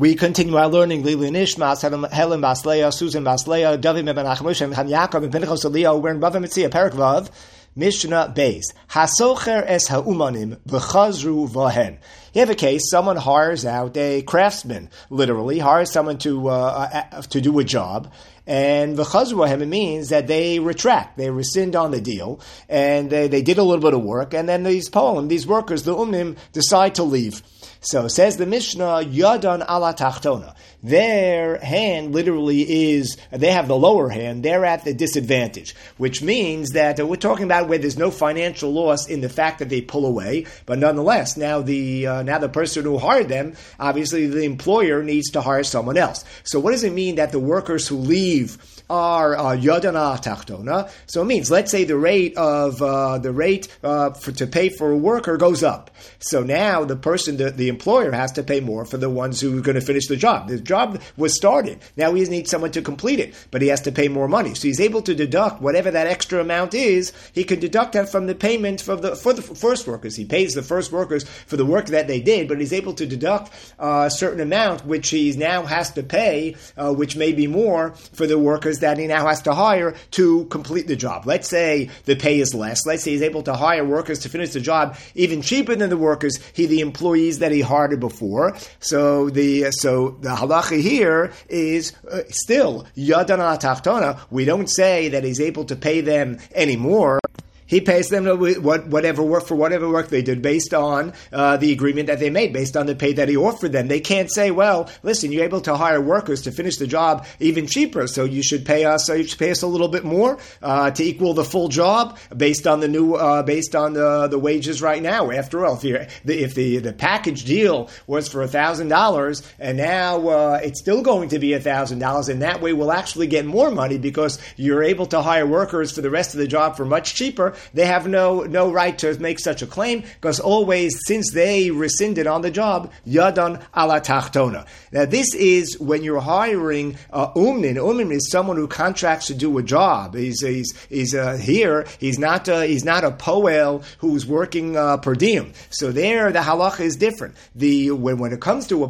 We continue our learning. Lili Nishmas, Helen Basleya, Susan Basleya, David Mebanachmush, Han Yaakov, and Pinchas Elio. We're in Bava Metzia, Perek Vav, Mishnah Beis. Hasocher es ha'umanim v'chazru v'hen. You have a case, someone hires out a craftsman, literally, hires someone to do a job, and v'chazru v'hen, it means that they retract, they rescind on the deal, and they did a little bit of work, and then these workers, the umnim, decide to leave. So says the Mishnah, Yadan ala tachtona. Their hand literally is, they have the lower hand, they're at the disadvantage, which means that we're talking about where there's no financial loss in the fact that they pull away, but nonetheless, now the person who hired them, obviously the employer needs to hire someone else. So what does it mean that the workers who leave are Yadan ala tachtona? So it means, let's say the rate to pay for a worker goes up. So now the person, the employer has to pay more for the ones who are going to finish the job. The job was started. Now he needs someone to complete it, but he has to pay more money. So he's able to deduct whatever that extra amount is. He can deduct that from the payment for the first workers. He pays the first workers for the work that they did, but he's able to deduct a certain amount, which he now has to pay, which may be more for the workers that he now has to hire to complete the job. Let's say the pay is less. Let's say he's able to hire workers to finish the job even cheaper than the workers, the employees that he hired before. So the halacha here is still Yadan ala tachtona. We don't say that he's able to pay them anymore. He pays them whatever work they did based on the agreement that they made, based on the pay that he offered them. They can't say, well, listen, you're able to hire workers to finish the job even cheaper, so you should pay us a little bit more to equal the full job based on the wages right now. After all, if the package deal was for $1,000 and now it's still going to be $1,000, and that way we'll actually get more money because you're able to hire workers for the rest of the job for much cheaper. They have no right to make such a claim because always, since they rescinded on the job, Yadan ala tachtona. Now this is when you're hiring umnin. Umnin is someone who contracts to do a job. He's not a poel who's working per diem. So there the halacha is different. When it comes to a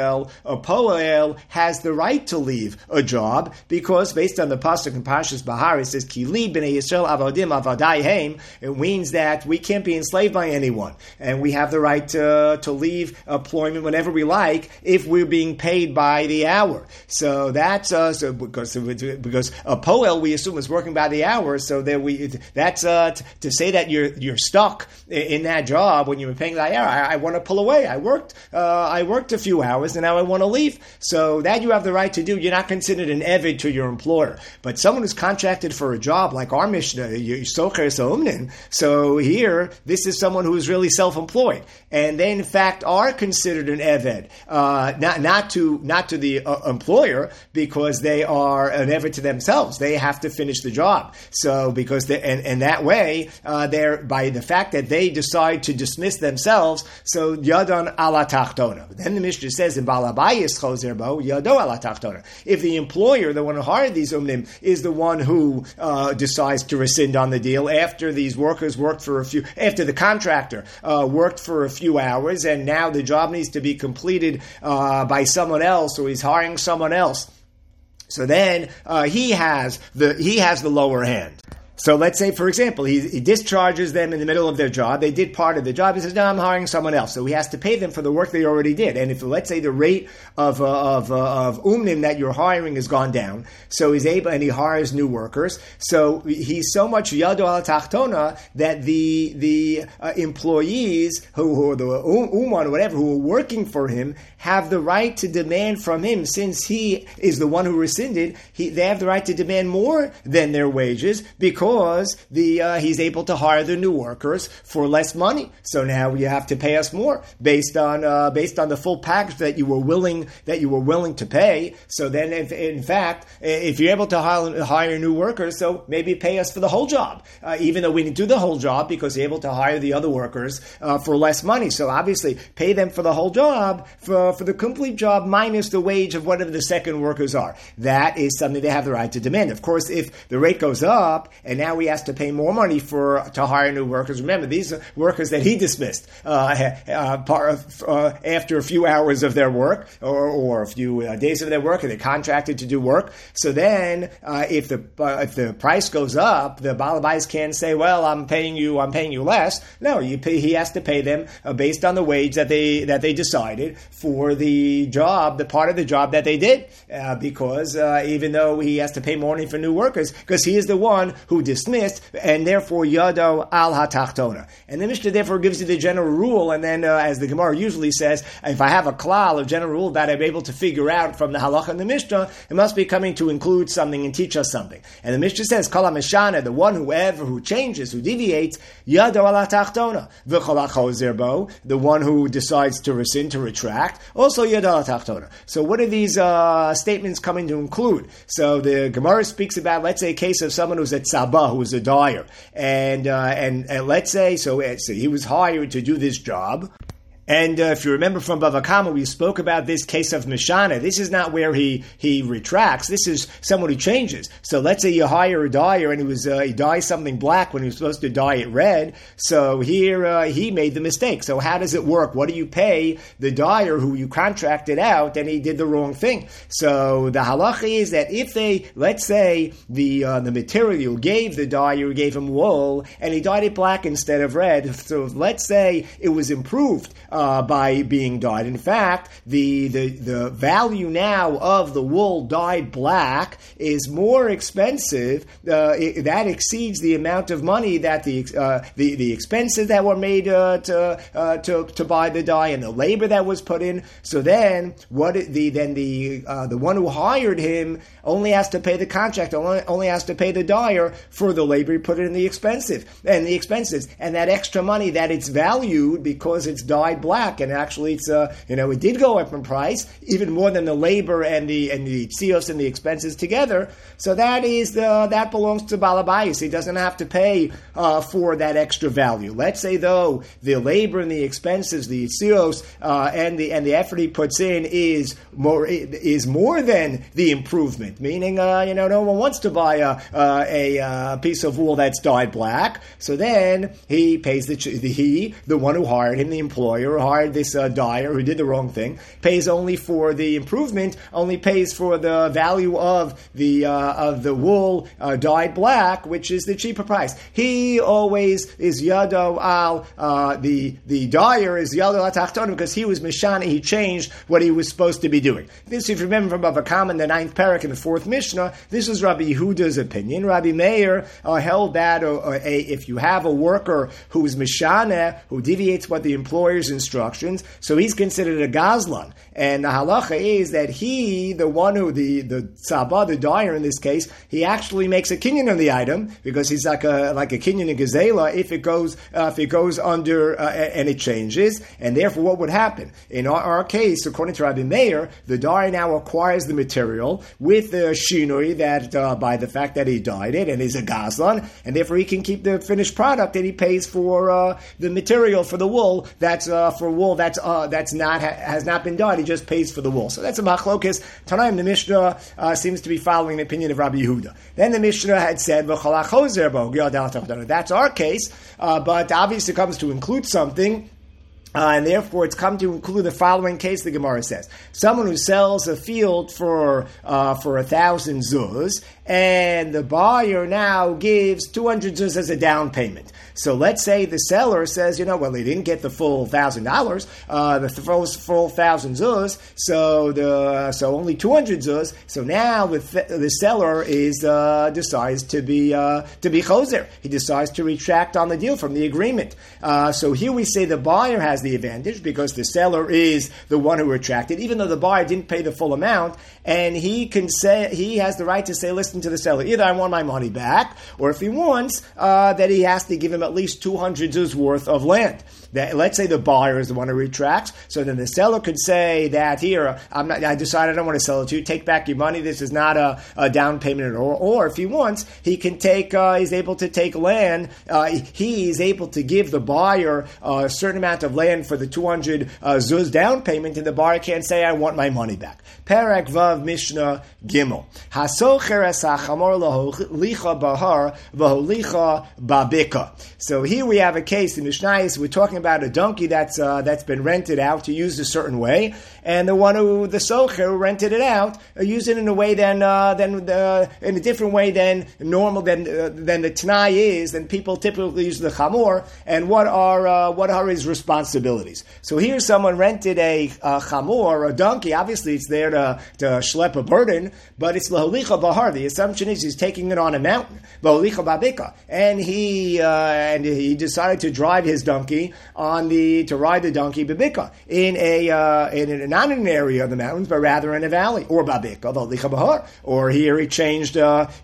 poel has the right to leave a job because based on the pasuk in Parshas Bahar it says Ki li b'nei Yisrael avadim avadai. It means that we can't be enslaved by anyone, and we have the right to leave employment whenever we like if we're being paid by the hour. So that's because a poel we assume is working by the hour. So that's to say that you're stuck in that job when you were paying that hour. I want to pull away. I worked a few hours and now I want to leave. So that you have the right to do. You're not considered an eved to your employer, but someone who's contracted for a job like our Mishnah, so here, this is someone who is really self-employed, and they in fact are considered an eved, not to the employer because they are an eved to themselves. They have to finish the job. So because and that way, they're by the fact that they decide to dismiss themselves. So yadan ala tachtona. Then the Mishnah says in Balabayis chozer bo yado ala tachtona. If the employer, the one who hired these umnim, is the one who decides to rescind on the deal after these workers after the contractor worked for a few hours, and now the job needs to be completed by someone else, or he's hiring someone else. So then he has the lower hand. So let's say, for example, he discharges them in the middle of their job. They did part of the job. He says, no, I'm hiring someone else. So he has to pay them for the work they already did. And if, let's say, the rate of umnim that you're hiring has gone down, so he's able, and he hires new workers. So he's so much yado al tachtona that the employees who are the uman or whatever, who are working for him, have the right to demand from him, since he is the one who rescinded, they have the right to demand more than their wages because he's able to hire the new workers for less money. So now you have to pay us more based on the full package that you were willing to pay. So then, if you're able to hire new workers, so maybe pay us for the whole job, even though we didn't do the whole job because you're able to hire the other workers for less money. So obviously, pay them for the whole job for the complete job minus the wage of whatever the second workers are. That is something they have the right to demand. Of course, if the rate goes up and now he has to pay more money to hire new workers. Remember, these are workers that he dismissed after a few hours of their work or a few days of their work, and they're contracted to do work. So then, if the price goes up, the Baal Habayis can't say, "Well, I'm paying you less." No, he has to pay them based on the wage that they decided for the job, the part of the job that they did, because even though he has to pay more money for new workers, because he is the one who dismissed, and therefore yado al hatachtona. And the Mishnah therefore gives you the general rule, and then as the Gemara usually says, if I have a klal, a general rule that I'm able to figure out from the halacha and the Mishnah, it must be coming to include something and teach us something. And the Mishnah says, Kol HaMeshana, the one who changes, who deviates, yado al hatachtona. V'chol HaChozer bo, the one who decides to rescind, to retract, also yado al hatachtona. So what are these statements coming to include? So the Gemara speaks about, let's say, a case of someone who's a tzabah, who's a dyer, and let's say, so he was hired to do this job. And if you remember from Bava Kama, we spoke about this case of Mishana. This is not where he retracts. This is someone who changes. So let's say you hire a dyer and he dyes something black when he was supposed to dye it red. So here he made the mistake. So how does it work? What do you pay the dyer who you contracted out and he did the wrong thing? So the halacha is that if let's say the material you gave the dyer, you gave him wool and he dyed it black instead of red. So let's say it was improved by being dyed. In fact, the value now of the wool dyed black is more expensive. That exceeds the amount of money that the expenses that were made to buy the dye and the labor that was put in. So then, the one who hired him only has to pay the contract, only has to pay the dyer for the labor he put in the expenses, and that extra money that it's valued because it's dyed black, and actually it's it did go up in price even more than the labor and the tzios and the expenses together. So that belongs to Baal Habayis. He doesn't have to pay for that extra value. Let's say though the labor and the expenses, the tzios and the effort he puts in is more than the improvement. Meaning, no one wants to buy a piece of wool that's dyed black. So then he pays the one who hired him, the employer who hired this dyer who did the wrong thing, pays only for the improvement, only pays for the value of the wool dyed black, which is the cheaper price. He always is yado al the dyer is yado al tachtonu because he was mishana. He changed what he was supposed to be doing. This, if you remember from Bava Kama in the 9th parak in the 4th Mishnah, this is Rabbi Yehuda's opinion. Rabbi Meir held that if you have a worker who is mishana, who deviates what the employer's instructions, so he's considered a gazlan. And the halacha is that he, the one who, the tzabah, the dyer in this case, he actually makes a kinyan on the item because he's like a kinyan in gazela if it goes under and it changes. And therefore, what would happen in our case, according to Rabbi Meir, the dyer now acquires the material with the shinui that by the fact that he dyed it and is a gazlan, and therefore he can keep the finished product and he pays for the material for the wool that's has not been dyed. He just pays for the wool. So that's a machlokes. Tanaim, the Mishnah seems to be following the opinion of Rabbi Yehuda. Then the Mishnah had said, that's our case, but obviously it comes to include something. And therefore, it's come to include the following case. The Gemara says: someone who sells a field for 1,000 zuz, and the buyer now gives 200 zuz as a down payment. So let's say the seller says, he didn't get the full $1,000, the full 1,000 zuz, so only 200 zuz. So now the seller decides to be chozer. He decides to retract on the deal from the agreement. So here we say the buyer has the advantage because the seller is the one who retracted, even though the buyer didn't pay the full amount, and he has the right to say, listen to the seller, either I want my money back, or if he wants, that he has to give him at least 200 zuz worth of land. Let's say the buyer is the one who retracts, so then the seller could say that here, I decided I don't want to sell it to you, take back your money, this is not a down payment at all. Or if he wants, he can he's able to take land, he's able to give the buyer a certain amount of land for the 200 zuz down payment, and the buyer can't say, I want my money back. Parak Vav Mishnah Gimel. Hasocher es So here we have a case in Mishnayos. We're talking about a donkey that's been rented out to use a certain way, and the socher who rented it out used it in a way in a different way than normal than the Tanai is. Than people typically use the chamor, and what are his responsibilities? So here, someone rented a chamor, a donkey. Obviously, it's there to schlep a burden, but it's laholicha bahar. The assumption is he's taking it on a mountain, laholicha babika, and he decided to drive his donkey to ride the donkey babika in not in an area of the mountains, but rather in a valley, or babika laholicha bahar. Or here he changed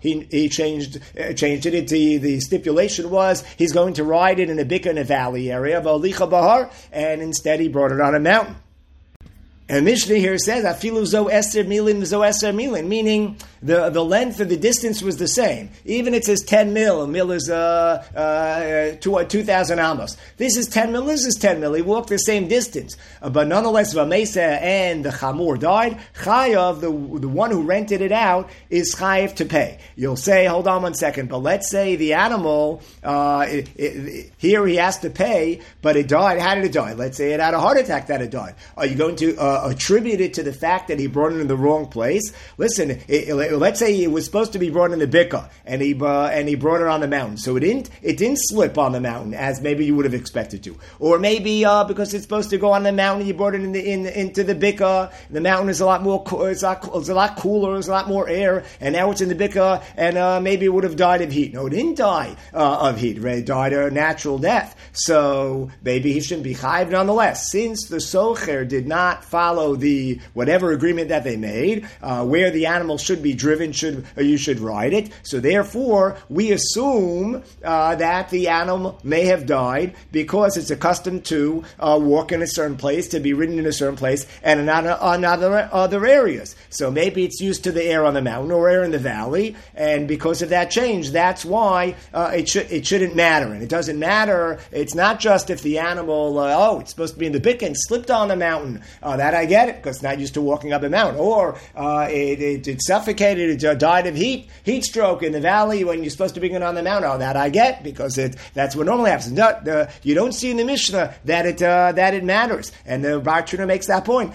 it into the stipulation was he's going to ride it in a bika in a valley area, laholicha bahar, and instead he brought it on a mountain. And Mishnah here says, "Afilu zo eser milin," meaning the length of the distance was the same. Even it says 10 mil. A mil is 2,000 amos. This is 10 mil. This is 10 mil. He walked the same distance, but nonetheless, Vamesa and the chamor died. Chayav, the one who rented it out, is chayav to pay. You'll say, hold on one second, but let's say the animal here he has to pay, but it died. How did it die? Let's say it had a heart attack that it died. Are you going to attribute it to the fact that he brought it in the wrong place? Listen, let's say it was supposed to be brought in the bika, and he brought it on the mountain, so it didn't slip on the mountain as maybe you would have expected to, or maybe because it's supposed to go on the mountain, you brought it into the bika. The mountain is a lot more, it's a lot cooler, there's a lot more air, and now it's in the bika, and maybe it would have died of heat. No, it didn't die of heat. It died a natural death. So maybe he shouldn't be chayiv nonetheless, since the socher did not follow the whatever agreement that they made, where the animal should be driven, you should ride it. So therefore, we assume that the animal may have died because it's accustomed to walk in a certain place, to be ridden in a certain place, and not on other areas. So maybe it's used to the air on the mountain or air in the valley, and because of that change, that's why it shouldn't matter. And it doesn't matter. It's not just if the animal, it's supposed to be in the bika and slipped on the mountain. That I get it, because it's not used to walking up a mountain. Or it suffocated, it died of heat stroke in the valley when you're supposed to bring it on the mountain. Oh, that I get, because that's what normally happens. You don't see in the Mishnah that it matters. And the Bartuna makes that point.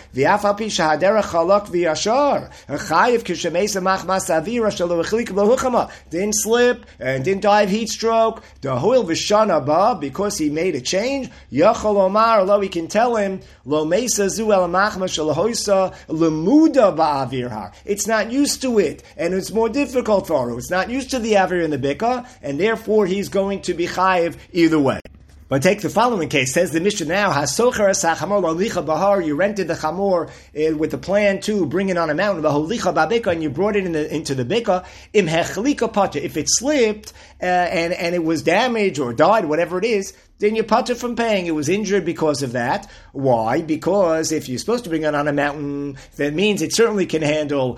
Didn't slip and didn't die of heat stroke. Because he made a change. Although he can tell him, it's not used to it, and it's more difficult for him. It's not used to the avir in the bika, and therefore he's going to be chayiv either way. But take the following case. Says the Mishnah now, Hasocher asachamor lalicha bahar. You rented the chamor with the plan to bring it on a mountain, baholicha babika, and you brought it into the bika. Im hechlika pata. If it slipped and it was damaged or died, whatever it is, then you're patur from paying. It was injured because of that. Why? Because if you're supposed to bring it on a mountain, that means it certainly can handle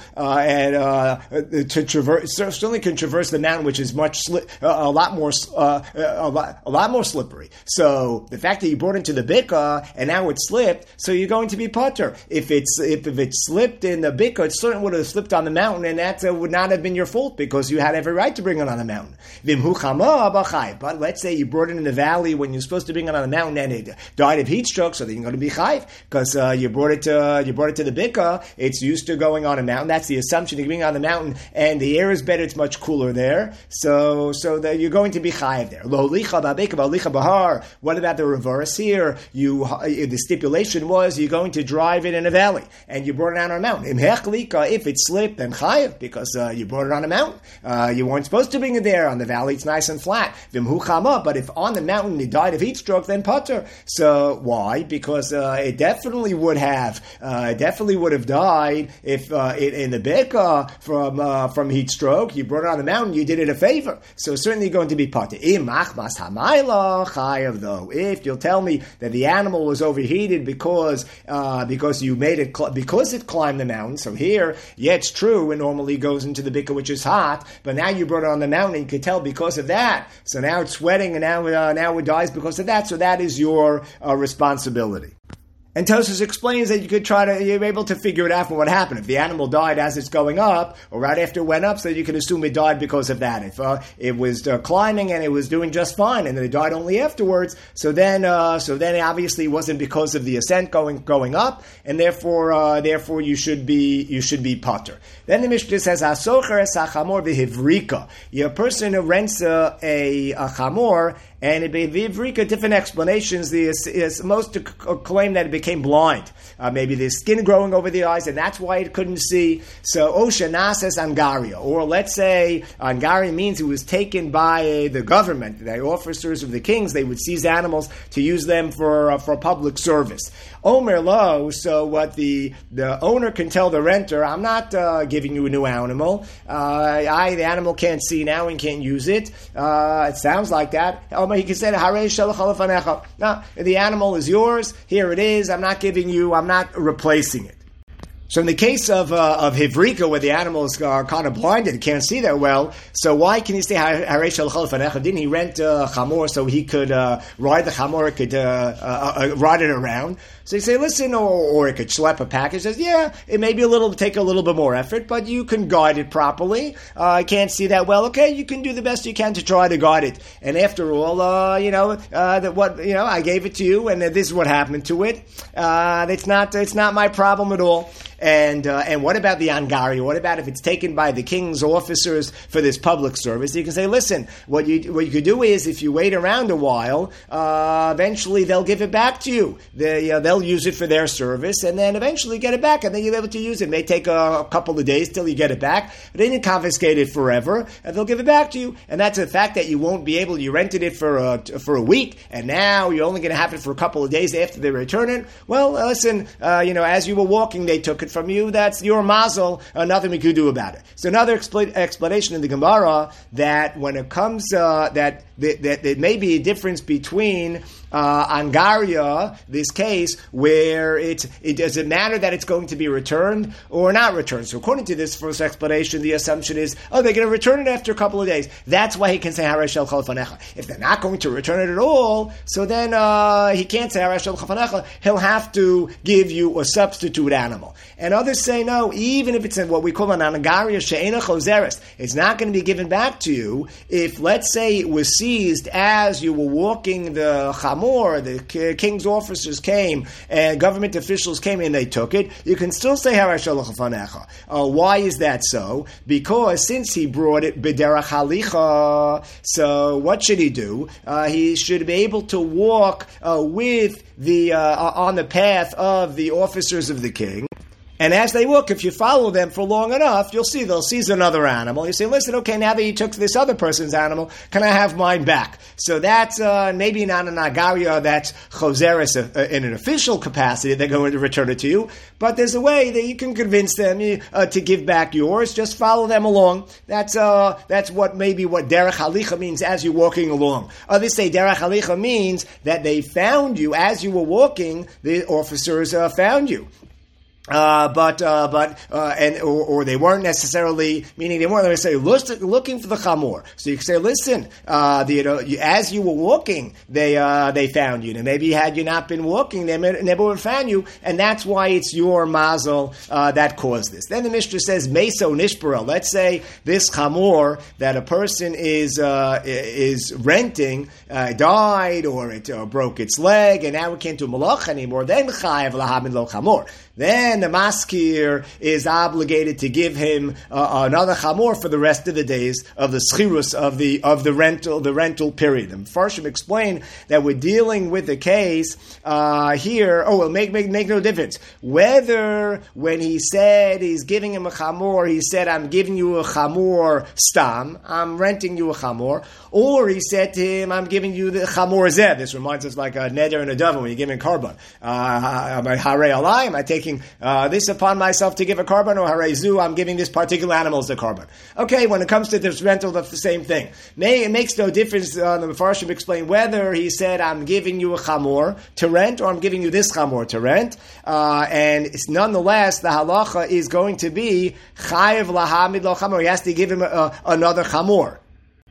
certainly can traverse the mountain, which is a lot more slippery. So the fact that you brought it into the bika and now it slipped, so you're going to be patur. If it slipped in the bika, it certainly would have slipped on the mountain, and that would not have been your fault because you had every right to bring it on the mountain. But let's say you brought it in the valley when you're supposed to bring it on the mountain and it died of heat stroke, so then you're going to be chayv because you brought it to the bika. It's used to going on a mountain. That's the assumption. You're being on the mountain and the air is better. It's much cooler there, so that you're going to be chayv there. Lo licha babika licha bahar. What about the reverse here? The stipulation was you're going to drive it in a valley and you brought it on a mountain. If it slipped, then chayv because you brought it on a mountain. You weren't supposed to bring it there. On the valley, it's nice and flat. But if on the mountain it died of heat stroke, then patur. So why? Because it definitely would have died if in the bika from heat stroke. You brought it on the mountain, you did it a favor. So certainly going to be patur. Though, if you'll tell me that the animal was overheated because you made it because it climbed the mountain. So here, it's true, it normally goes into the bika which is hot, but now you brought it on the mountain, and you could tell because of that. So now it's sweating, and now it dies because of that. So that is your responsibility. And Tosfos explains that you're able to figure it out from what happened. If the animal died as it's going up, or right after it went up, so you can assume it died because of that. If it was climbing and it was doing just fine, and then it died only afterwards, so then it obviously wasn't because of the ascent going up, and therefore you should be potter. Then the Mishnah says, "Hasocher es hachamor v'hivrika." A person who rents a chamor. And in Vivrika, different explanations. Most claim that it became blind. Maybe there's skin growing over the eyes, and that's why it couldn't see. So, Oshana says Angaria. Or let's say Angaria means it was taken by the government, the officers of the kings. They would seize animals to use them for public service. Omer lo, so what the owner can tell the renter, I'm not giving you a new animal. The animal can't see now and can't use it. It sounds like that. He can say, no, the animal is yours, here it is, I'm not replacing it. So in the case of Hivrika, where the animals are kind of blinded, can't see that well, so why can he say, didn't he rent a chamor so he could ride the chamor, could ride it around? So you say, listen, or it could schlep a package. Says, yeah, it may be take a little bit more effort, but you can guide it properly. I can't see that well. Okay, you can do the best you can to try to guide it. And after all, I gave it to you, and this is what happened to it. It's not my problem at all. And what about the Angaria? What about if it's taken by the king's officers for this public service? You can say, listen, what you could do is, if you wait around a while, eventually they'll give it back to you. They'll use it for their service, and then eventually get it back, and then you'll be able to use it. It may take a couple of days till you get it back, but they didn't confiscate it forever, and they'll give it back to you. And that's the fact that you won't be able. You rented it for a week, and now you're only going to have it for a couple of days after they return it. Well, listen, as you were walking, they took it from you. That's your mazel. Nothing we could do about it. So another explanation in the Gemara that when it comes that there may be a difference between Angaria, this case, where it does it matter that it's going to be returned or not returned. So according to this first explanation, the assumption is, they're going to return it after a couple of days. That's why he can say Harei Shel Chol Fanecha. If they're not going to return it at all, so then he can't say Harei Shel Chol Fanecha. He'll have to give you a substitute animal. And others say no, even if it's in what we call an Angaria She'ena Chozeres, it's not going to be given back to you if, let's say, it was seized as you were walking the chamor, the king's officers came and government officials came and they took it. You can still say Harei Shel Chol Fanecha. Why is that so? Because since he brought it b'derach halicha, so what should he do? He should be able to walk with the on the path of the officers of the king. And as they walk, if you follow them for long enough, you'll see they'll seize another animal. You say, listen, okay, now that you took this other person's animal, can I have mine back? So that's maybe not an Agaria, that's Chozeres in an official capacity. They're going to return it to you. But there's a way that you can convince them to give back yours. Just follow them along. That's what Derech Halicha means as you're walking along. Others say Derech Halicha means that they found you as you were walking. The officers found you. Or they weren't necessarily, meaning they weren't necessarily looking for the chamor. So you can say, listen, as you were walking, they found you. And maybe had you not been walking, they never would have found you, and that's why it's your mazel that caused this. Then the Mishnah says, Meso Nishbara. Let's say this chamor that a person is renting died, or it broke its leg, and now it can't do malach anymore. Then chayav lahamin lo chamor. Then the maskir is obligated to give him another chamor for the rest of the days of the schirus of the rental period. And Farshim explain that we're dealing with a case here. It will make no difference whether when he said he's giving him a chamor, he said, I'm giving you a chamor stam, I'm renting you a chamor, or he said to him, I'm giving you the chamor zeh. This reminds us like a neder and a dove when you're giving carbon. Am I harei alai? Am I taking this upon myself to give a carbon, or harezu, I'm giving this particular animal as a carbon? Okay, when it comes to this rental, that's the same thing. It makes no difference. The Mefarshim explain whether he said, I'm giving you a chamor to rent, or I'm giving you this chamor to rent. And it's nonetheless, the halacha is going to be chayiv lahamid lo chamor. He has to give him another chamor.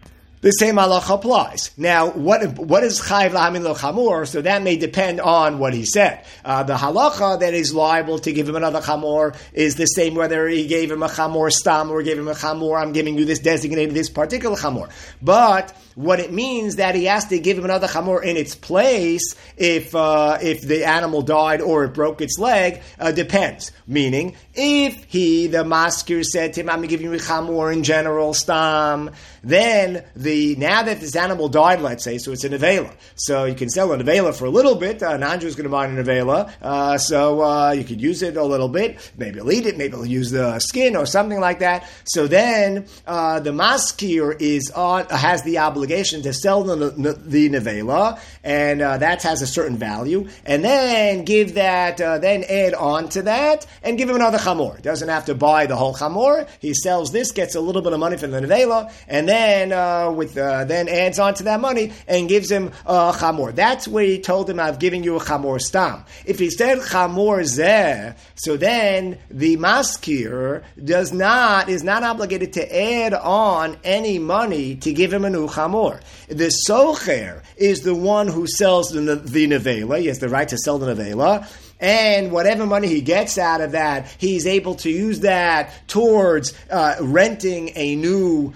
the same halacha applies. Now, what is chayiv lahamin lo chamor? So that may depend on what he said. The halacha that is liable to give him another chamor is the same whether he gave him a chamor stam or gave him a chamor, I'm giving you this designated, this particular chamor. But what it means that he has to give him another chamor in its place if the animal died or it broke its leg, depends. Meaning, if the maskir said to him, I'm going to give you a chamor in general stam, then now that this animal died, let's say, so it's a nevela. So you can sell a nevela for a little bit. An Andrew is going to buy a nevela. So you could use it a little bit. Maybe he'll eat it. Maybe he'll use the skin or something like that. So then the maskir has the obligation to sell the nevela, and that has a certain value. And then give that, then add on to that, and give him another chamor. Doesn't have to buy the whole chamor. He sells this, gets a little bit of money from the nevela, and then then adds on to that money and gives him a chamor. That's where he told him, I've given you a chamor stam. If he said chamor zeh, so then the maskir is not obligated to add on any money to give him a new chamor. The socher is the one who sells the nevela. He has the right to sell the nevela. And whatever money he gets out of that, he's able to use that towards renting a new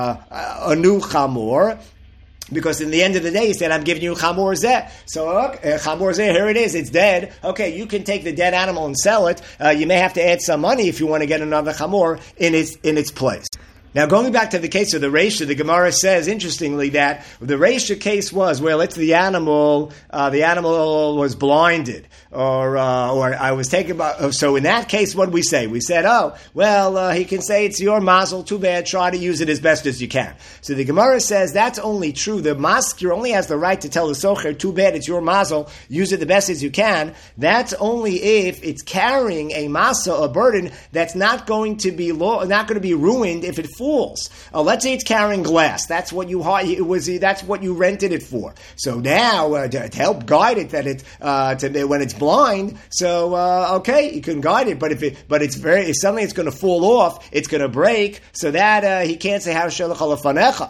chamor. Because in the end of the day, he said, I'm giving you chamor zeh. So, chamor zeh, here it is, it's dead. Okay, you can take the dead animal and sell it. You may have to add some money if you want to get another chamor in its place. Now, going back to the case of the Reisha, the Gemara says, interestingly, that the Reisha case was, well, it's the animal was blinded, or I was taken by, so in that case, what did we say? We said, he can say it's your mazel, too bad, try to use it as best as you can. So the Gemara says, that's only true. The maskir only has the right to tell the socher, too bad, it's your mazel, use it the best as you can. That's only if it's carrying a masa, a burden, that's not going to be ruined if it falls. Let's say it's carrying glass. That's what you rented it for. So now to help guide it when it's blind. So okay, you can guide it. But if suddenly it's going to fall off, it's going to break. So that he can't say how shalach alafanecha.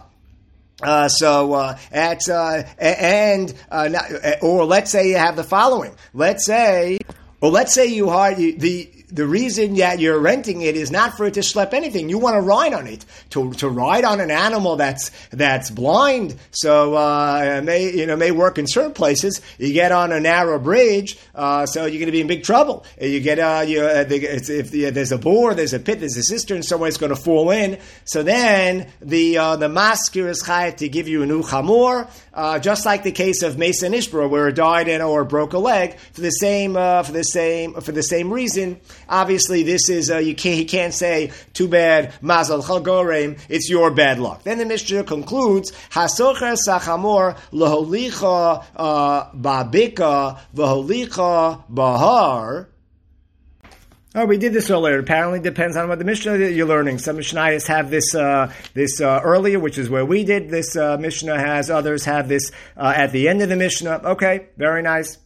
Or let's say you have the following. Let's say you hire the reason that you're renting it is not for it to schlep anything. You want to ride on it. To ride on an animal that's blind. So may work in certain places. You get on a narrow bridge, so you're going to be in big trouble. You get if there's a bore, there's a pit, there's a cistern, somewhere it's going to fall in. So then the maskir is chayav to give you a new chamor, just like the case of Mesa Nishbra, where it died or broke a leg for the same reason. Obviously, this is he can't say too bad mazal chagorem. It's your bad luck. Then the Mishnah concludes hasocher sachamor laholicha babika v'holicha bahar. Oh, we did this earlier. Apparently, depends on what the Mishnah that you're learning. Some Mishnayos have this earlier, which is where we did this. Mishnah has others have this at the end of the Mishnah. Okay, very nice.